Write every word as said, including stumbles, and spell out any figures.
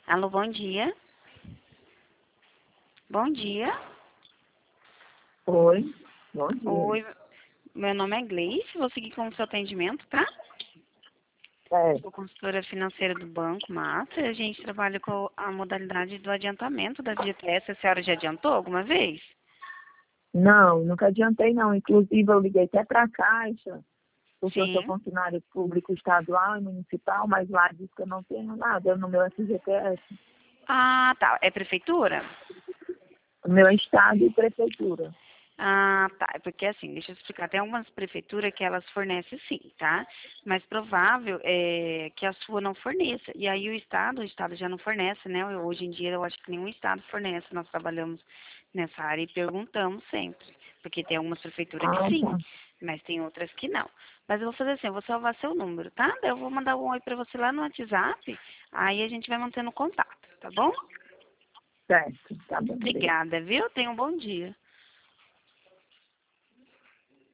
Alô, bom dia. Bom dia. Oi, bom dia. Oi, meu nome é Gleice, vou seguir com o seu atendimento, tá? É, Sou consultora financeira do Banco Master. A gente trabalha com a modalidade do adiantamento da F G T S. A senhora já adiantou alguma vez? não, nunca adiantei não. Inclusive eu liguei até para a Caixa, porque eu sou Sim. funcionário público estadual e municipal, mas lá diz que eu não tenho nada no meu F G T S. Ah, tá. É prefeitura? No meu estado e prefeitura. Ah, tá. É porque assim, deixa eu explicar. Tem algumas prefeituras que elas fornecem sim, tá? Mas provável é que a sua não forneça. E aí o estado, o estado já não fornece, né? Hoje em dia eu acho que nenhum estado fornece. Nós trabalhamos nessa área e perguntamos sempre. Porque tem algumas prefeituras que Ah, sim, tá. mas tem outras que não. Mas eu vou fazer assim, eu vou salvar seu número, tá? Daí eu vou mandar um oi pra você lá no WhatsApp. Aí a gente vai mantendo contato, tá bom? Certo, tá bom, obrigada. Obrigada, viu? Tenha um bom dia.